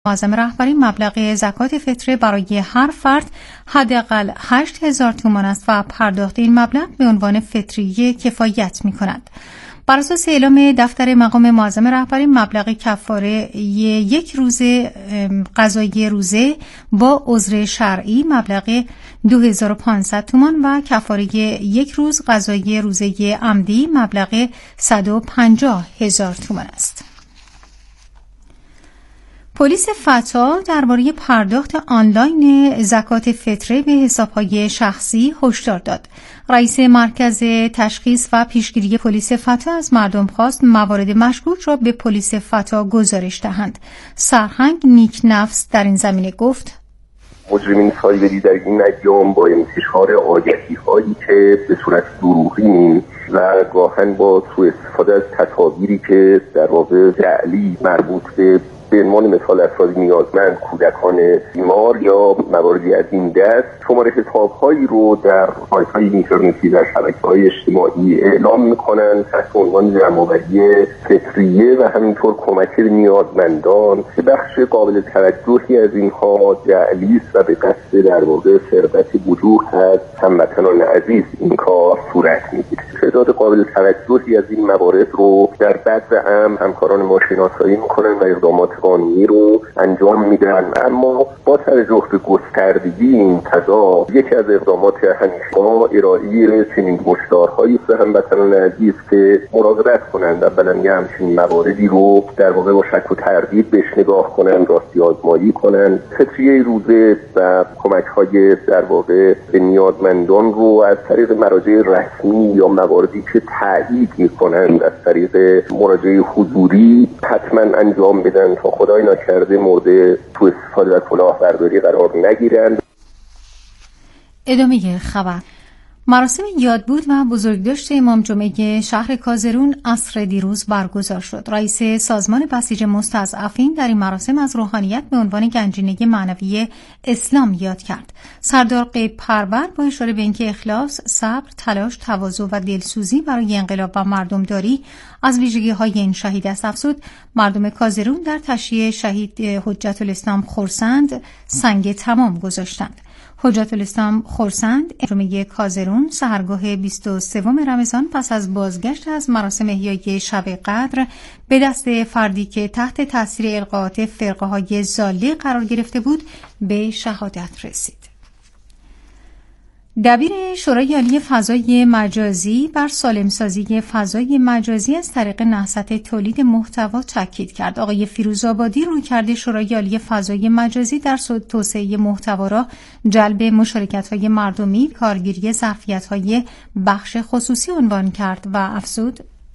معظم رهبری مبلغ زکات فطره برای هر فرد حداقل 8,000 تومان است و پرداخت این مبلغ به عنوان فطریه کفایت می‌کند. بر اساس اعلام دفتر مقام معظم رهبری مبلغ کفاره یک روزه قضایی روزه با عذر شرعی مبلغ 2500 تومان و کفاره یک روز قضایی روزه عمدی مبلغ 150,000 تومان است. پلیس فتا درباره پرداخت آنلاین زکات فطره به حساب‌های شخصی هشدار داد. رئیس مرکز تشخیص و پیشگیری پلیس فتا از مردم خواست موارد مشکوک را به پلیس فتا گزارش دهند. سرهنگ نیک نفس در این زمینه گفت: مجرمین سایبری در این ایام با انتشار آگهی‌هایی که به صورت دروغین و گاهن با سوء استفاده از تصاویری که در واقع جعلی مربوط به عنوان مثال افراد نیازمند، کودکان بیمار یا مواردی از این دست، شماره حساب‌هایی رو در سایت‌های اینترنتی در شبکه‌های اجتماعی اعلام می‌کنند تحت عنوان جمع‌آوری فطریه و همینطور کمک به نیازمندان که بخش قابل توجهی از اینها جعلی است و به قصد در واقع سرقت وجوه از هموطنان عزیز این کار صورت می‌گیرد. تعداد قابل توجهی از این موارد رو در بذر امن همکاران ما شناسایی می‌کنند و اقدامات قانونی رو انجام میدن، اما با توجه به گستردگی این تضاد یکی از اقدامات همیشه ارائه چنین هشدارهایی به هموطنان عزیز که مراقبت کنند، اولا یه همچین مواردی رو در واقع با شک و تردید بهش نگاه کنند، راستی آزمایی کنند، فطریه روزه و کمک‌های در واقع به نیازمندان رو از طریق مراجع رسمی یا مواردی که تایید می‌کنند از طریق مراجعه حضوری حتما انجام بدن تا خدای نکرده مورد سوء استفاده و کلاهبرداری قرار نگیرند. ادامه خبر. مراسم یادبود و بزرگداشت امام جمعه شهر کازرون عصر دیروز برگزار شد. رئیس سازمان بسیج مستضعفین در این مراسم از روحانیت به عنوان گنجینه معنوی اسلام یاد کرد. سردار غیب پرور با اشاره به اینکه اخلاص، صبر، تلاش، تواضع و دلسوزی برای انقلاب و مردمداری از ویژگی‌های این شهید است افزود مردم کازرون در تشییع شهید حجت الاسلام خرسند سنگ تمام گذاشتند. حجت الاسلام خرسند جمعه کازرون سحرگاه 23 رمضان پس از بازگشت از مراسم احیای شب قدر به دست فردی که تحت تاثیر القاءات فرقه‌های ضاله قرار گرفته بود به شهادت رسید. دبیر شورای عالی فضای مجازی بر سالمسازی فضای مجازی از طریق نهضت تولید محتوا تاکید کرد. آقای فیروزآبادی رویکرد شورای عالی فضای مجازی در توسعه محتوا را جلب مشارکت‌های مردمی، کارگیری ظرفیت‌های بخش خصوصی عنوان کرد و افزود: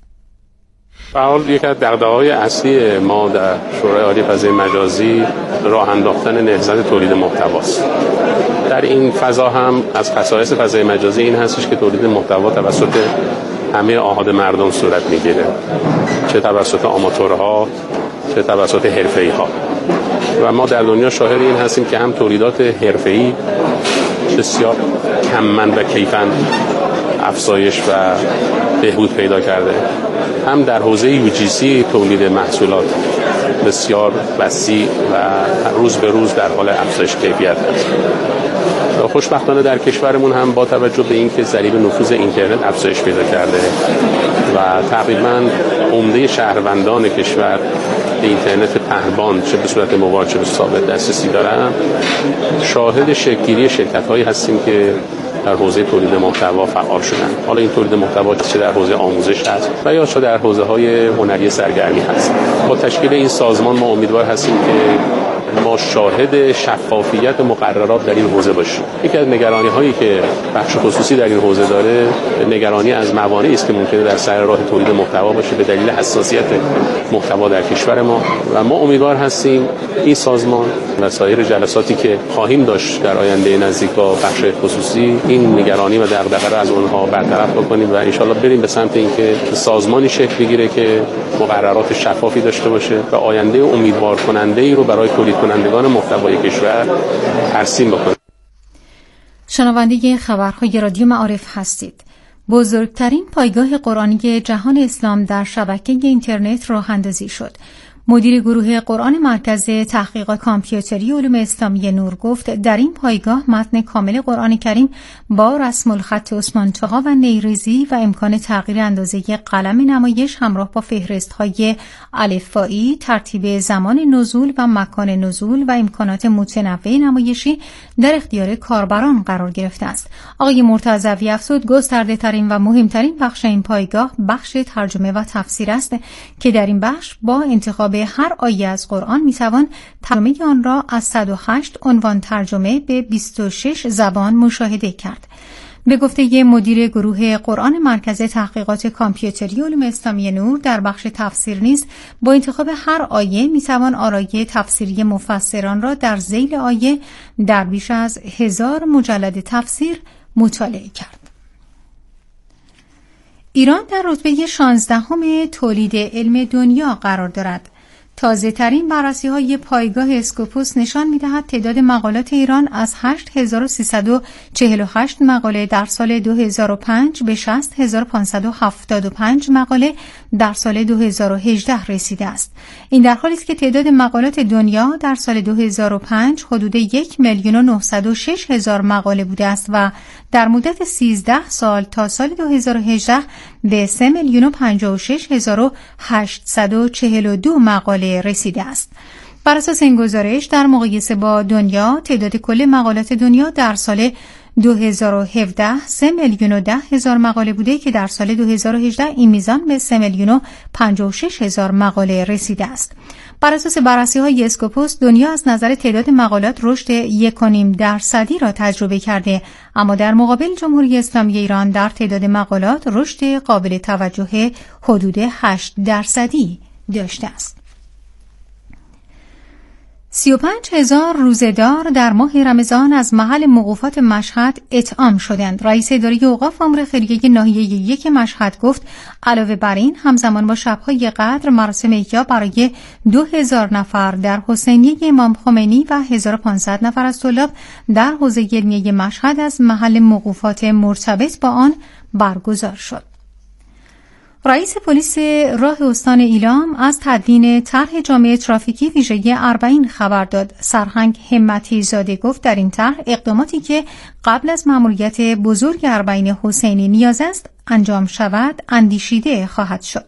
به حال یک از دغدغه‌های اصلی ما در شورای عالی فضای مجازی راه انداختن نهضت تولید محتواست. در این فضا هم از خصایص فضای مجازی این هستش که تولید محتوا توسط همه آحاد مردم صورت میگیره، چه توسط آماتورها چه توسط حرفه‌ای‌ها، و ما در دنیا شاهد این هستیم که هم تولیدات حرفه‌ای بسیار کم‌مند و کیفاً افزایش و بهبود پیدا کرده، هم در حوزه UGC تولید محصولات بسیار وسیع و روز به روز در حال افزایش کیفیت است. خوشبختانه در کشورمون هم با توجه به اینکه ضریب نفوذ اینترنت افزایش پیدا کرده و تقریباً عمده شهروندان کشور به اینترنت پهنبان چه به صورت موبایل چه به ثابت دسترسی دارن، شاهد شکل‌گیری شرکت‌هایی هستیم که در حوزه تولید محتوا فعال شدن. حالا این تولید محتوا چه در حوزه آموزش هست و یا چه در حوزه‌های هنری سرگرمی هست. با تشکیل این سازمان ما امیدوار هستیم که ما شاهد شفافیت مقررات در این حوزه باشیم. یکی از نگرانی‌هایی که بخش خصوصی در این حوزه داره، نگرانی از موانعی است که ممکنه در سر راه تولید محتوا باشه به دلیل حساسیت محتوا در کشور ما، و ما امیدوار هستیم این سازمان و سایر جلساتی که خواهیم داشت در آینده نزدیک با بخش خصوصی این نگرانی و دغدغه را از اونها برطرف بکنیم و ان شاءالله بریم به سمت اینکه سازمانی شکل بگیره که مقررات شفافی داشته باشه و آینده امیدوار کننده‌ای رو برای تولید کنندگان محتوای کشور ترسیم بکنه. شنونده خبرهای رادیو معارف هستید. بزرگترین پایگاه قرآنی جهان اسلام در شبکه اینترنت راه اندازی شد. مدیر گروه قرآن مرکز تحقیقات کامپیوتری علوم اسلامی نور گفت در این پایگاه متن کامل قرآن کریم با رسم الخط عثمان طغا و نیریزی و امکان تغییر اندازه قلم نمایش همراه با فهرست‌های الفبایی، ترتیب زمان نزول و مکان نزول و امکانات متنوع نمایشی در اختیار کاربران قرار گرفته است. آقای مرتضوی افزود گسترده‌ترین و مهمترین بخش این پایگاه بخش ترجمه و تفسیر است که در این بخش با انتخاب هر آیه از قرآن میتوان ترجمه آن را از 108 عنوان ترجمه به 26 زبان مشاهده کرد. به گفته مدیر گروه قرآن مرکز تحقیقات کامپیوتری علوم اسلامی نور در بخش تفسیر نیز با انتخاب هر آیه میتوان آرای تفسیری مفسران را در ذیل آیه در بیش از 1000 مجلد تفسیر مطالعه کرد. ایران در رتبه 16 تولید علم دنیا قرار دارد. تازه ترین بررسی های پایگاه اسکوپوس نشان می دهد تعداد مقالات ایران از 8348 مقاله در سال 2005 به 60575 مقاله در سال 2018 رسیده است. این در حالی است که تعداد مقالات دنیا در سال 2005 حدود 1,906,000 مقاله بوده است و در مدت 13 سال تا سال 2018 به 3,056,842 مقاله رسیده است. بر اساس این گزارش در مقایسه با دنیا تعداد کل مقالات دنیا در سال 2017 3,010,000 مقاله بوده که در سال 2018 این میزان به 3,056,000 مقاله رسیده است. بر اساس بررسی‌های اسکوپوس دنیا از نظر تعداد مقالات رشد 1.5% را تجربه کرده، اما در مقابل جمهوری اسلامی ایران در تعداد مقالات رشد قابل توجه حدود 8% داشته است. 35,000 روزه‌دار در ماه رمضان از محل موقوفات مشهد اطعام شدند. رئیس اداره اوقاف امور خیریه ناحیه 1 مشهد گفت علاوه بر این همزمان با شب‌های قدر مراسم احیا برای 2000 نفر در حسینیه امام خمینی و 1500 نفر از طلاب در حوزه علمیه مشهد از محل موقوفات مرتبط با آن برگزار شد. رئیس پلیس راه استان ایلام از تدوین طرح جامعه ترافیکی ویژه 40 خبر داد. سرهنگ همتی زاده گفت در این طرح اقداماتی که قبل از مأموریت بزرگ 40 حسینی نیاز است انجام شود اندیشیده خواهد شد.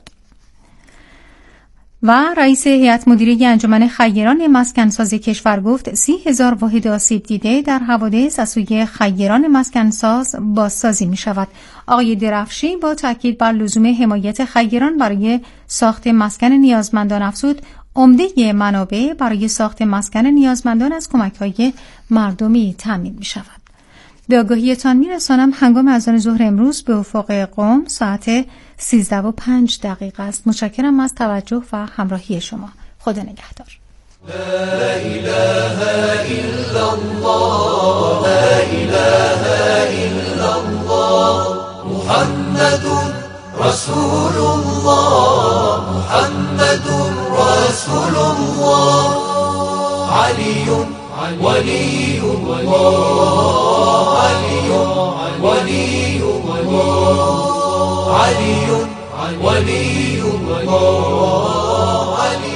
و رئیس هیئت مدیره انجمن خیران مسکنساز کشور گفت 30,000 واحد آسیب دیده در حوادث از سوی خیران مسکنساز بازسازی می شود. آقای درفشی با تاکید بر لزوم حمایت خیران برای ساخت مسکن نیازمندان افزود عمده منابع برای ساخت مسکن نیازمندان از کمک‌های مردمی تامین می شود. به آگاهیتان می رسانم هنگام اذان ظهر امروز به افق قم ساعت 13:05 است. متشکرم از توجه و همراهی شما. خدا نگهدار. لا اله الا الله لا اله الا الله محمد رسول الله محمد رسول الله علی ولی الله علی ولی الله علی ولی الله علی.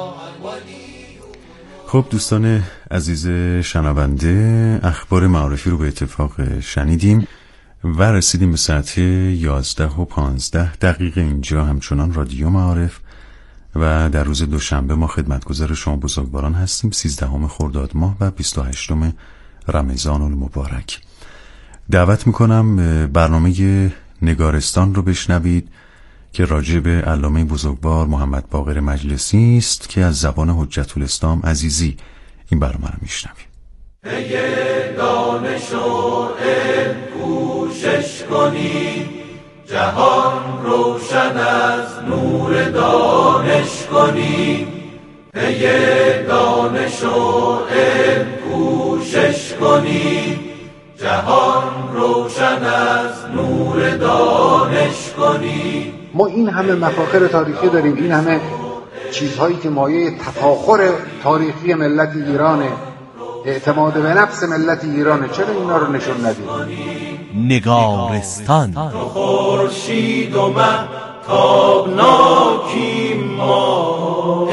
خب دوستان عزیز شنونده، اخبار معارفی رو به اتفاق شنیدیم و رسیدیم به ساعت 11:15 اینجا همچنان رادیو معارف و در روز دوشنبه ما خدمتگزار شما بزرگواران هستیم. 13 خرداد ماه و 28 رمضان المبارک. دعوت میکنم برنامه نگارستان رو بشنوید که راجع به علامه بزرگوار محمد باقر مجلسی است که از زبان حجت الاسلام عزیزی این برنامه رو میشنویم. پی دانش و علم کوشش کنید، جهان روشن از نور دانش کنید. پی دانش و علم کوشش کنید، جهان روشن از نور دانش کنید. ما این همه مفاخر تاریخی داریم، این همه چیزهایی که مایه تفاخر تاریخی ملت ایرانه، اعتماد به نفس ملت ایرانه، چرا اینا رو نشون ندیم؟ نگارستان. خورشید و مه تابناکیم ما،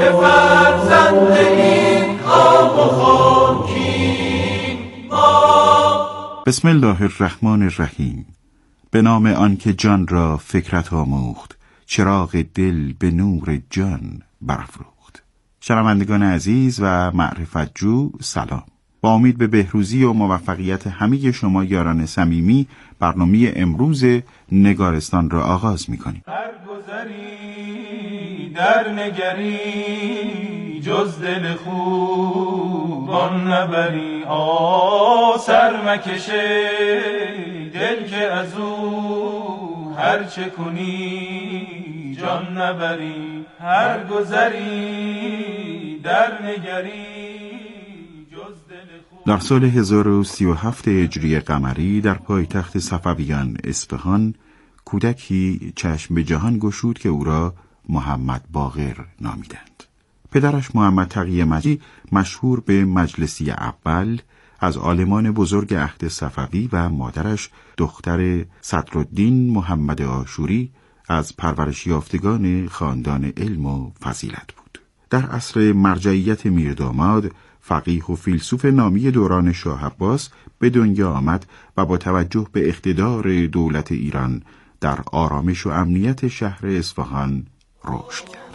که فرزند این خاک و خاکیم ما. بسم الله الرحمن الرحیم. به نام آنکه جان را فکرت آموخت، چراغ دل به نور جان برافروخت. شنوندگان عزیز و معرفت جو، سلام. با امید به بهروزی و موفقیت همه شما یاران صمیمی، برنامه امروز نگارستان را آغاز می‌کنیم. هر گذری در نگری جز دل خوب آن نبری. سر مکشه دل که از او هر چه کنی جان نبری. هر گذری در نگری جز دل خوب. در سال 1037 هجری قمری در پایتخت صفویان اصفهان کودکی چشم به جهان گشود که او را محمد باقر نامیدند. پدرش محمد تقی مجلسی، مشهور به مجلسی اول، از عالمان بزرگ عهد صفوی و مادرش دختر صدرالدین محمد آشوری از پرورش یافتگان خاندان علم و فضیلت بود. در عصر مرجعیت میرداماد، فقیه و فیلسوف نامی دوران شاه عباس به دنیا آمد و با توجه به اقتدار دولت ایران در آرامش و امنیت شهر اصفهان رشد کرد.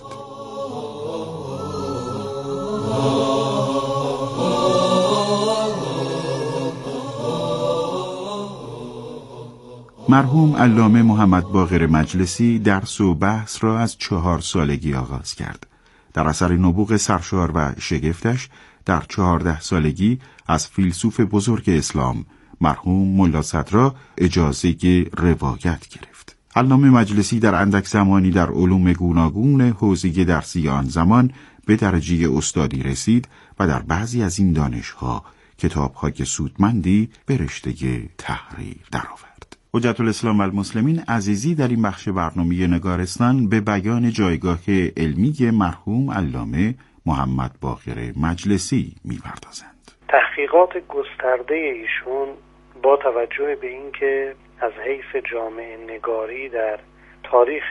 مرحوم علامه محمد باقر مجلسی درس و بحث را از 4 سالگی آغاز کرد. در اثر نبوغ سرشار و شگفتش در 14 سالگی از فیلسوف بزرگ اسلام مرحوم ملا صدرا اجازه روایت گرفت. علامه مجلسی در اندک زمانی در علوم گوناگون حوزه درسی آن زمان به درجه استادی رسید و در بعضی از این دانش‌ها کتاب‌های سودمندی به رشته تحریر درآورد. حجت الاسلام و المسلمین عزیزی در این بخش برنامه نگارستان به بیان جایگاه علمی مرحوم علامه محمد باقر مجلسی می‌پردازند. تحقیقات گسترده ایشون با توجه به اینکه از حیث جامعه نگاری در تاریخ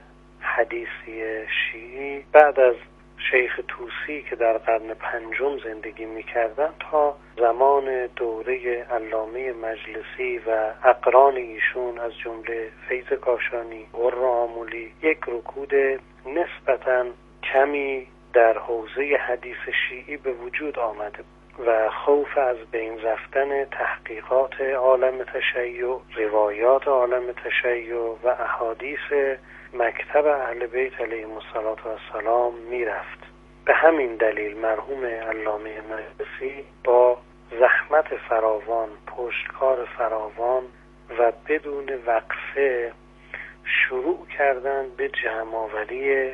حدیثی شیعی بعد از شیخ طوسی که در قرن 5 زندگی می‌کردند تا زمان دوره علامه مجلسی و اقران ایشون از جمله فیض کاشانی، قرر آمولی، یک رکود نسبتاً کمی در حوزه حدیث شیعی به وجود آمده و خوف از بین رفتن تحقیقات عالم تشیع، روایات عالم تشیع و احادیث مکتب اهل بیت علیهم السلام میرفت. به همین دلیل مرحوم علامه مجلسی با زحمت فراوان، پشتکار فراوان و بدون وقفه شروع کردند به جمع‌آوری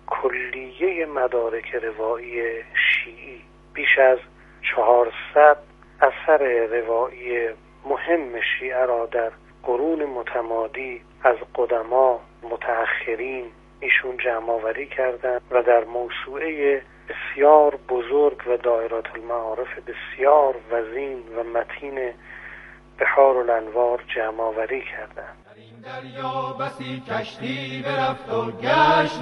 کلیه مدارک روایی شیعی. بیش از 400 اثر روایی مهم شیعه را در قرون متمادی از قدما متأخرین ایشون جمع‌آوری کردند و در موسوعه بسیار بزرگ و دایره المعارف بسیار وزین و متین بحار الانوار جمع‌آوری کردند. در این دریا بسی کشتی برفت و گشت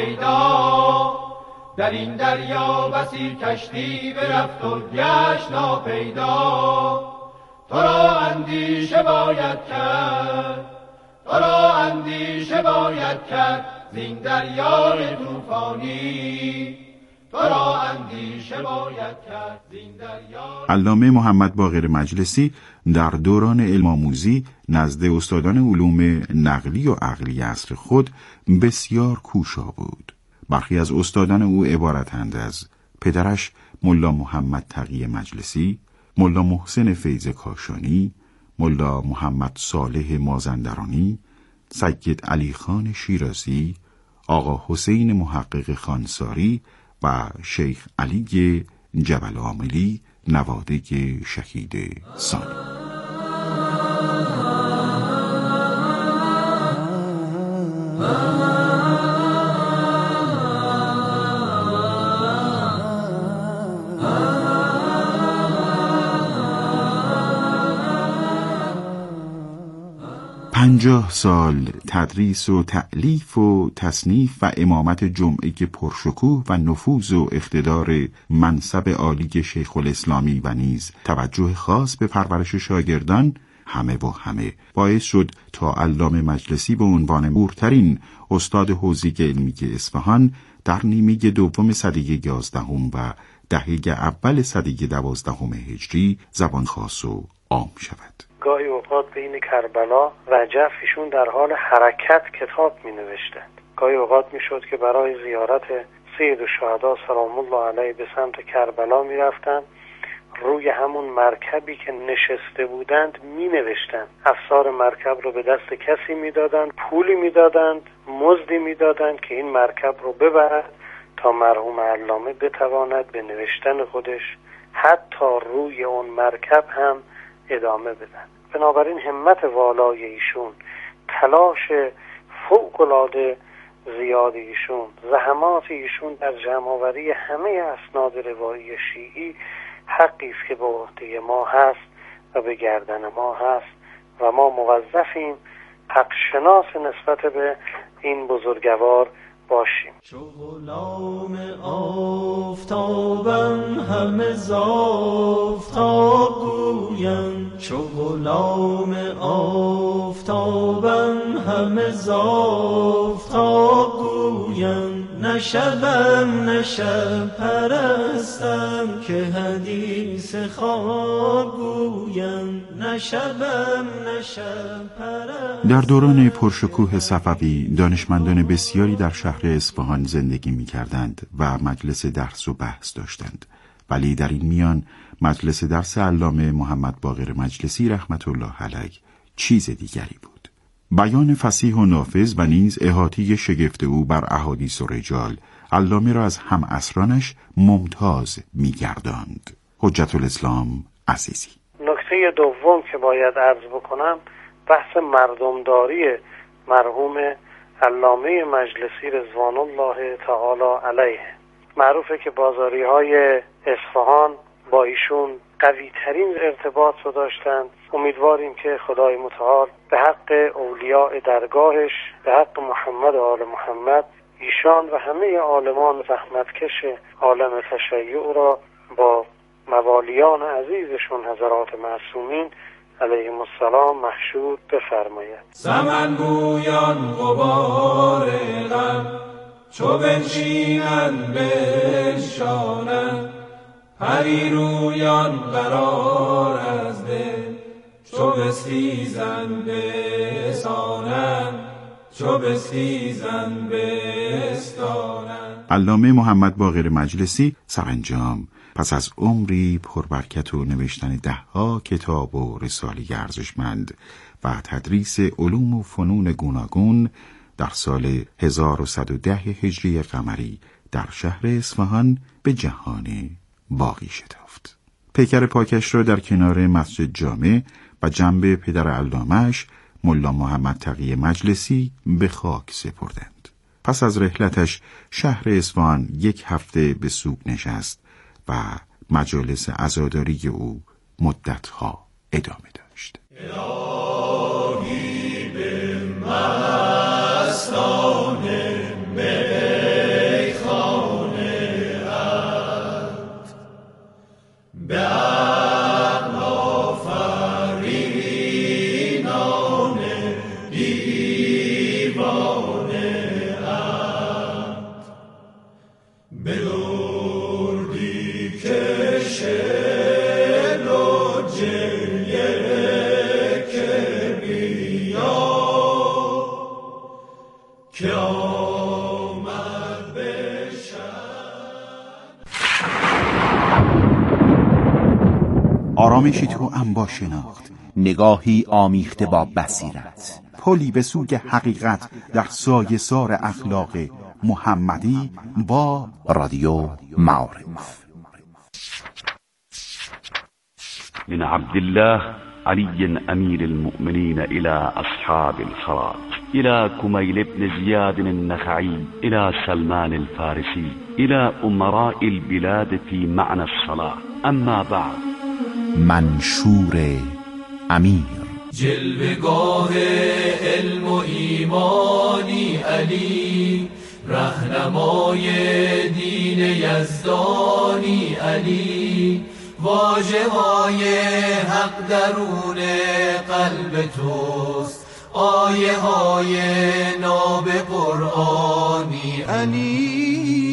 ناپیدا. در این دریا بسی کشتی برفت و گشت ناپیدا. تو را اندیشه باید کرد، تو را اندیشه باید کرد زین دریای طوفانی. تو را اندیشه باید کرد زین دریای. علامه محمد باقر مجلسی در دوران علم آموزی نزد استادان علوم نقلی و عقلی عصر خود بسیار کوشا بود. برخی از استادان او عبارتند از پدرش ملا محمد تقی مجلسی، ملا محسن فیض کاشانی، ملا محمد صالح مازندرانی، سید علی خان شیرازی، آقا حسین محقق خانساری و شیخ علی جبل عاملی نواده شهید ثانی. 50 سال تدریس و تألیف و تصنیف و امامت جمعه پرشکوه و نفوذ و اقتدار منصب عالی شیخ الاسلامی و نیز توجه خاص به پرورش شاگردان همه باعث شد تا علامه مجلسی به عنوان مورترین استاد حوزه علمی اصفهان در نیمه دوم سده 11 و دهه اول سده 12 هجری زبان خاص و عام شود. گاهی اوقات بین کربلا و جف ایشون در حال حرکت کتاب می نوشتند. گاهی اوقات می شد که برای زیارت سید الشهدا سلام الله علیه به سمت کربلا می رفتند. روی همون مرکبی که نشسته بودند می نوشتند. افسار مرکب رو به دست کسی می دادند، پولی می دادند، مزدی می دادند که این مرکب رو ببرد تا مرحوم علامه بتواند به نوشتن خودش حتی روی اون مرکب هم ادامه بدن. بنابراین همت والای ایشون، تلاش فوق‌العاده زیاد ایشون، زحمات ایشون در جمع‌آوری همه اسناد روایی شیعی حقی است که به عهده ما هست و به گردن ما هست و ما موظفیم حق شناس نسبت به این بزرگوار باشیم. چو غلام آفتابم همه ز آفتاب گویم، چو غلام آفتابم همه ز آفتاب گویم، نشبم نشب پرستم که حدیث خواب گویم، نشبم نشب پرستم. در دوران پرشکوه صفوی دانشمندان بسیاری در شهر اصفهان زندگی می کردند و مجلس درس و بحث داشتند، ولی در این میان مجلس درس علامه محمد باقر مجلسی رحمت الله علیه چیز دیگری بود. بیان فصیح و نافذ و نیز احاطه شگفت او بر احادیث و رجال علامه را از هم عصرانش ممتاز می گرداند. حجت الاسلام عزیزی. نکته دوم که باید عرض بکنم بحث مردمداری مرحوم علامه مجلسی رضوان الله تعالی علیه. معروفه که بازاری های اصفهان با ایشون قوی ترین ارتباط رو داشتند. امیدواریم که خدای متعال به حق اولیاء درگاهش، به حق محمد و آل محمد، ایشان و همه عالمان زحمتکش عالم تشیع را با موالیان عزیزشون حضرات معصومین علیهم السلام محشور بفرماید. زمن گویان غبار غم چو بنشینند بنشانند، پری رویان قرار از دل چو بستیزند بسانند، چو بستیزند بستانند. علامه محمد باقر مجلسی سرانجام پس از عمری پربرکت و نوشتن 10 کتاب و رساله ارزشمند و تدریس علوم و فنون گوناگون در سال 1110 هجری قمری در شهر اصفهان به جهان باقی شتافت. پیکر پاکش را در کنار مسجد جامع و جنب پدر علامه‌اش ملا محمد تقی مجلسی به خاک سپردند. پس از رحلتش شهر اصفهان 1 هفته به سوگ نشست و مجالس عزاداری او مدتها ادامه داشت. الهی به مستان میخانه ات به عقل آفرینان دیوانه ات به دردی که شعر و جلیه که بیا که آمد بشن. آرامشی تو انبا شناخت، نگاهی آمیخته با بصیرت، پلی به سوی حقیقت در سایه سار اخلاق محمدی با رادیو معارف. من عبد الله علي أمير المؤمنين إلى أصحاب الخراط، إلى كميل بن زياد النخعي، إلى سلمان الفارسي، إلى أمراء البلاد في معنى الصلاة. أما بعد. منشور امیر جلوگاه علم و ایمانی علی، رهنمای دین یزدانی علی، واژه‌های حق درون قلب توست، آیه های ناب قرآنی علی.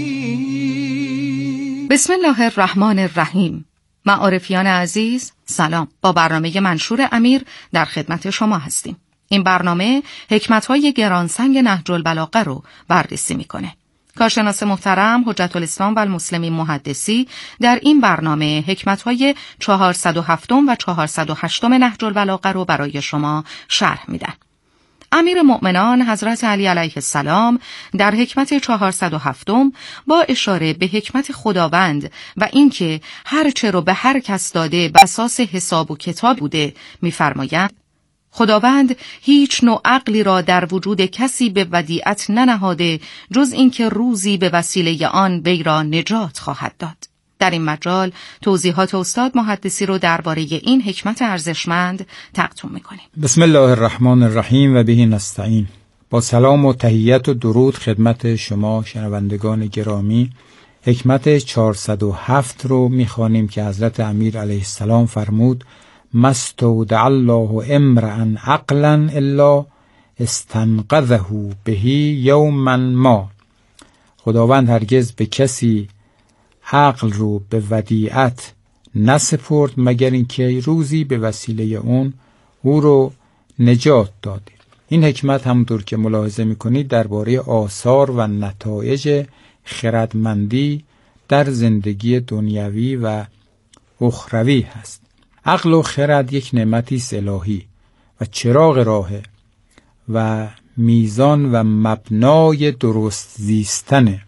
بسم الله الرحمن الرحیم. معارفیان عزیز سلام. با برنامه منشور امیر در خدمت شما هستیم. این برنامه حکمت‌های گرانسنگ نهج البلاغه رو بررسی میکنه. کارشناس محترم حجت الاسلام و المسلمین محدثی در این برنامه حکمت‌های 407 و 408 نهج البلاغه رو برای شما شرح میدن. امیر مؤمنان حضرت علی علیه السلام در حکمت 407 با اشاره به حکمت خداوند و اینکه هر چه رو به هر کس داده بر اساس حساب و کتاب بوده می‌فرمایند: خداوند هیچ نوع عقلی را در وجود کسی به ودیعت ننهاده جز اینکه روزی به وسیله آن وی را نجات خواهد داد. در این مجال توضیحات استاد محدثی رو درباره این حکمت ارزشمند تقدیم می‌کنیم. بسم الله الرحمن الرحیم و به نستعین. با سلام و تحیت و درود خدمت شما شنوندگان گرامی، حکمت 407 رو می‌خوانیم که حضرت امیر علیه السلام فرمود: مستودع الله امرأ عقلا الا استنقذه به یوما ما. خداوند هرگز به کسی عقل رو به ودیعت نسپرد مگر اینکه روزی به وسیله اون او رو نجات داده. این حکمت همونطور که ملاحظه میکنید درباره آثار و نتایج خردمندی در زندگی دنیوی و اخروی هست. عقل و خرد یک نعمتی است الهی و چراغ راهه و میزان و مبنای درست زیستنه.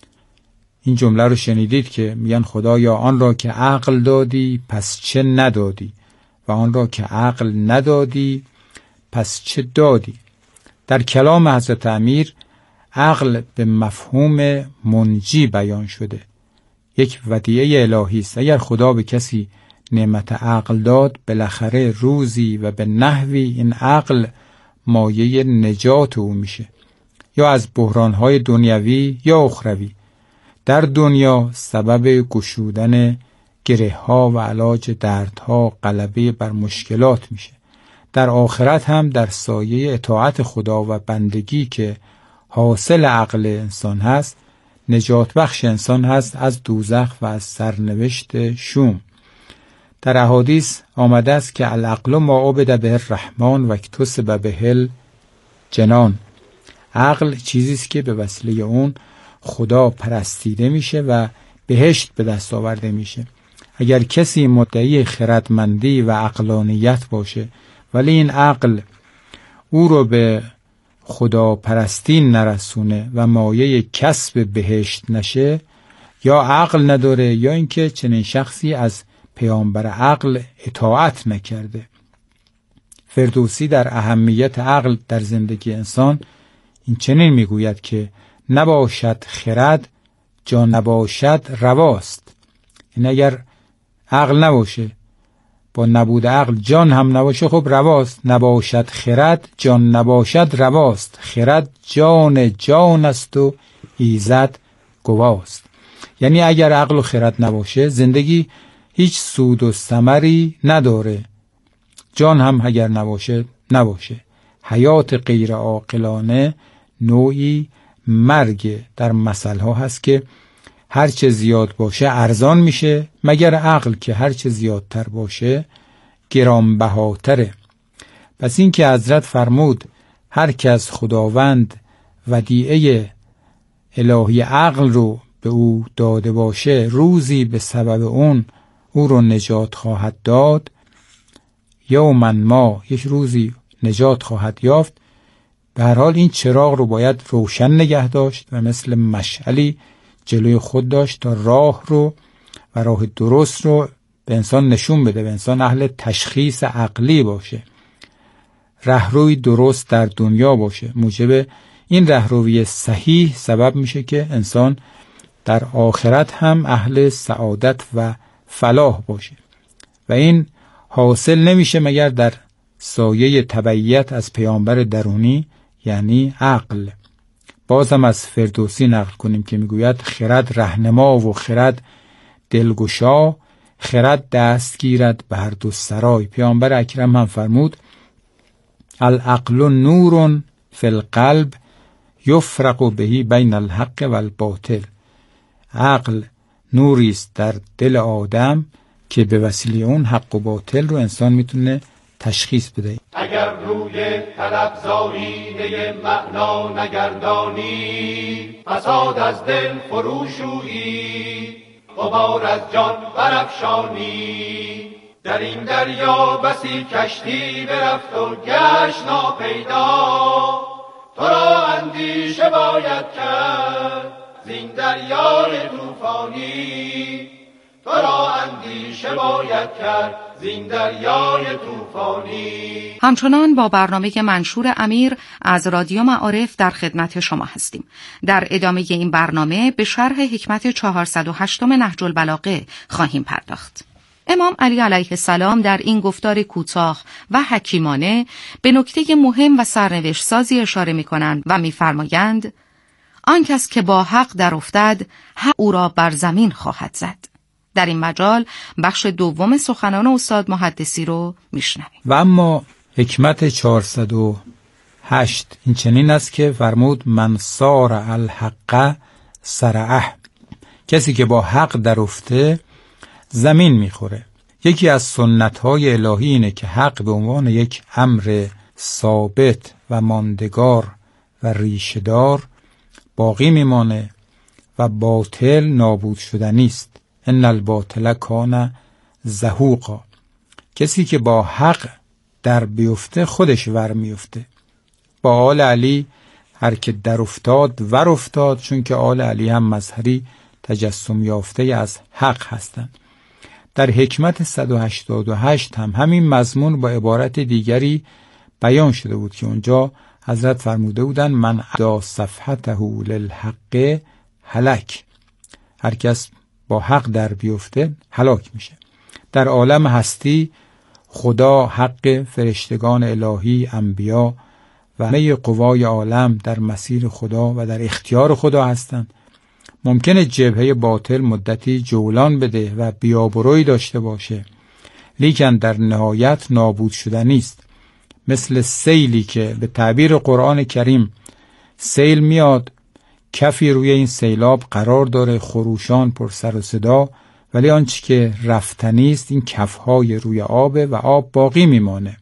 این جمله رو شنیدید که میگن خدایا آن را که عقل دادی پس چه ندادی و آن را که عقل ندادی پس چه دادی. در کلام حضرت امیر عقل به مفهوم منجی بیان شده، یک ودیعه الهی است. اگر خدا به کسی نعمت عقل داد بالاخره روزی و به نحوی این عقل مایه نجات او میشه، یا از بحرانهای دنیوی یا اخروی. در دنیا سبب گشودن گره‌ها و علاج دردها، غلبه بر مشکلات میشه. در آخرت هم در سایه اطاعت خدا و بندگی که حاصل عقل انسان هست، نجات بخش انسان هست از دوزخ و از سرنوشت شوم. در احادیث آمده است که العقل ما عبد به الرحمن و اکتسب به الجنان. عقل چیزی است که به وسیله اون خدا پرستیده میشه و بهشت به دست آورده میشه. اگر کسی مدعی خردمندی و عقلانیت باشه ولی این عقل او رو به خدا پرستی نرسونه و مایه کسب بهشت نشه، یا عقل نداره یا اینکه چنین شخصی از پیامبر عقل اطاعت نکرده. فردوسی در اهمیت عقل در زندگی انسان این چنین میگوید که نباشد خرد جان نباشد رواست. این اگر عقل نباشه، با نبود عقل جان هم نباشه، خب رواست. نباشد خرد جان نباشد رواست، خرد جان است و ایزد گواست. یعنی اگر عقل و خرد نباشه زندگی هیچ سود و ثمری نداره. جان هم اگر نباشه. حیات غیر عاقلانه نوعی مرگ. در مثل ها هست که هر چه زیاد باشه ارزان میشه مگر عقل که هر چه زیادتر باشه گرانبهاتره. پس این که حضرت فرمود هر کس خداوند ودیعه الهی عقل رو به او داده باشه روزی به سبب اون او رو نجات خواهد داد، یوما ما یک روزی نجات خواهد یافت. به هر حال این چراغ رو باید روشن نگه داشت و مثل مشعلی جلوی خود داشت تا راه رو و راه درست رو به انسان نشون بده، به انسان اهل تشخیص عقلی باشه، رهروی درست در دنیا باشه. موجب این رهروی صحیح سبب میشه که انسان در آخرت هم اهل سعادت و فلاح باشه و این حاصل نمیشه مگر در سایه تبعیت از پیامبر درونی یعنی عقل. بازم از فردوسی نقل کنیم که میگوید خرد رهنما و خرد دلگشا، خرد دست گیرد به هر دو سرای. پیامبر اکرم هم فرمود العقل نور فی القلب یفرق بهی بین الحق و الباطل. عقل نوری است در دل آدم که به وسیله اون حق و باطل رو انسان میتونه تشخیص بده. اگر روی طلبزاییده معنا نگردانی، فساد از دل فروشویی، غبار از جان برافشانی. در این دریا بسی کشتی برفت و گشت ناپیدا، تو را اندیشه باید کرد زین دریای طوفانی، تو را اندیشه باید کرد زین دریای طوفانی. همچنان با برنامه منشور امیر از رادیو معارف در خدمت شما هستیم. در ادامه این برنامه به شرح حکمت 408 نهج البلاغه خواهیم پرداخت. امام علی علیه السلام در این گفتار کوتاه و حکیمانه به نکته مهم و سرنوشت سازی اشاره می‌کنند و می‌فرمایند آن کس که با حق در افتد، حق او را بر زمین خواهد زد. در این مجال بخش دوم سخنان استاد محدثی رو میشنویم. و اما حکمت 408 این چنین است که فرمود من صار الحق سرعه، کسی که با حق در افته زمین میخوره. یکی از سنت‌های الهی اینه که حق به عنوان یک امر ثابت و ماندگار و ریشه‌دار باقی میمانه و باطل نابود شدنی است. ان الباطل کان زهوقا. کسی که با حق در بیفته خودش ور میفته. با آل علی هر که در افتاد ور افتاد، چون که آل علی هم مظهری تجسم یافته از حق هستند. در حکمت 188 هم همین مضمون با عبارت دیگری بیان شده بود که اونجا حضرت فرموده بودند من ادا صفحته للحق هلک. هر کس با حق در بیفته هلاک میشه. در عالم هستی خدا، حق، فرشتگان الهی، انبیا و همه قوای عالم در مسیر خدا و در اختیار خدا هستند. ممکنه جبهه باطل مدتی جولان بده و بیابروی داشته باشه، لیکن در نهایت نابود شدنی است. مثل سیلی که به تعبیر قرآن کریم سیل میاد، کفی روی این سیلاب قرار داره، خروشان پر سر و صدا، ولی آنچه که رفتنی است این کفهای روی آبه و آب باقی میمانه.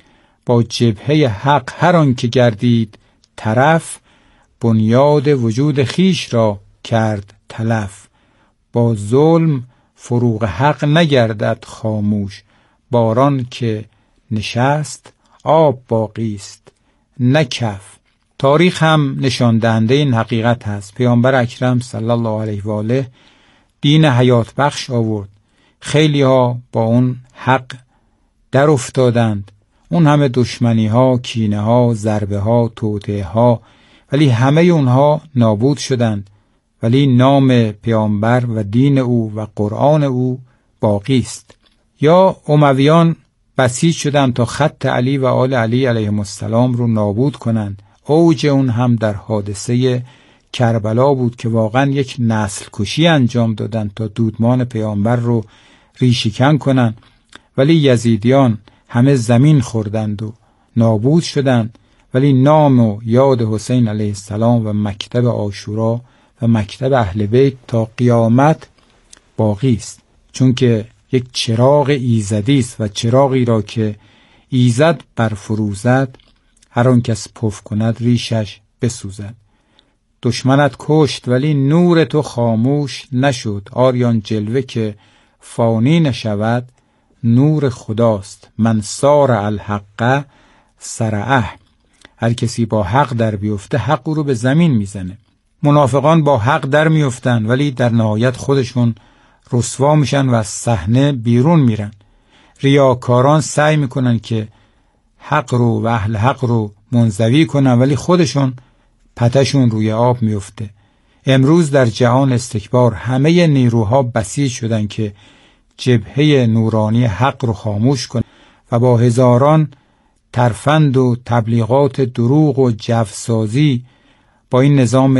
با جبهه حق هر آن که گردید طرف، بنیاد وجود خیش را کرد تلف. با ظلم فروغ حق نگردد خاموش، باران که نشست آب باقی است نه کف. تاریخ هم نشان دهنده این حقیقت هست. پیامبر اکرم صلی الله علیه و آله دین حیات بخش آورد. خیلی ها با اون حق در افتادند، اون همه دشمنی ها، کینه ها، ضربه ها، توطئه ها، ولی همه اونها نابود شدند. ولی نام پیامبر و دین او و قرآن او باقی است. یا امویان بسیج شدند تا خط علی و آل علی علیهم السلام رو نابود کنند. اوج اون هم در حادثه کربلا بود که واقعا یک نسل کشی انجام دادند تا دودمان پیامبر رو ریشه‌کن کنند. ولی یزیدیان همه زمین خوردند و نابود شدند، ولی نام و یاد حسین علیه السلام و مکتب عاشورا و مکتب اهل بیت تا قیامت باقی است، چون که یک چراغ ایزدی است و چراغی را که ایزد برفروزد هر آن کس پف کند ریشش بسوزد. دشمنت کشت ولی نور تو خاموش نشد، آریان جلوه که فانی نشود نور خداست. من صار الحق سرعه. هر کسی با حق در بیفته حق او رو به زمین میزنه. منافقان با حق در میفتن ولی در نهایت خودشون رسوا میشن و از صحنه بیرون میرن. ریاکاران سعی میکنن که حق رو و اهل حق رو منزوی کنن ولی خودشون پتشون روی آب میفته. امروز در جهان استکبار همه نیروها بسیج شدن که جبهه نورانی حق رو خاموش کنن و با هزاران ترفند و تبلیغات دروغ و جفسازی با این نظام